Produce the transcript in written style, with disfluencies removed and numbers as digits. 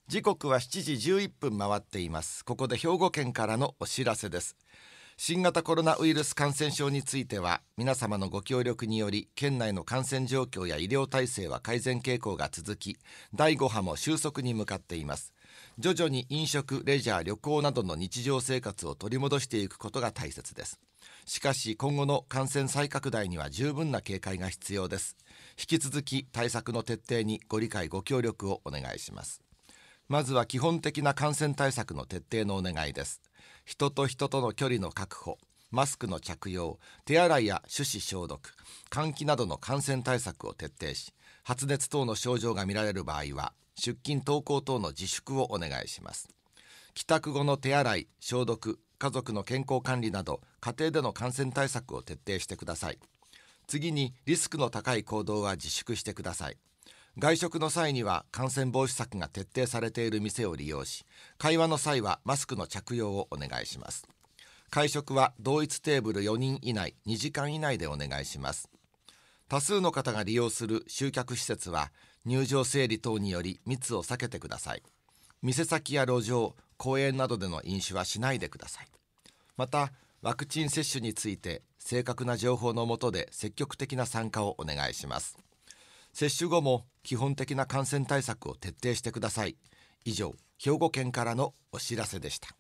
時刻は7時11分回っています。ここで兵庫県からのお知らせです。新型コロナウイルス感染症については、皆様のご協力により県内の感染状況や医療体制は改善傾向が続き、第5波も収束に向かっています。徐々に飲食、レジャー、旅行などの日常生活を取り戻していくことが大切です。しかし今後の感染再拡大には十分な警戒が必要です。引き続き対策の徹底にご理解ご協力をお願いします。まずは基本的な感染対策の徹底のお願いです。人と人との距離の確保、マスクの着用、手洗いや手指消毒、換気などの感染対策を徹底し、発熱等の症状が見られる場合は出勤登校等の自粛をお願いします。帰宅後の手洗い、消毒、家族の健康管理など家庭での感染対策を徹底してください。次にリスクの高い行動は自粛してください。外食の際には感染防止策が徹底されている店を利用し、会話の際はマスクの着用をお願いします。会食は同一テーブル4人以内、2時間以内でお願いします。多数の方が利用する集客施設は入場整理等により密を避けてください。店先や路上、公園などでの飲酒はしないでください。また、ワクチン接種について正確な情報の下で積極的な参加をお願いします。接種後も基本的な感染対策を徹底してください。以上、兵庫県からのお知らせでした。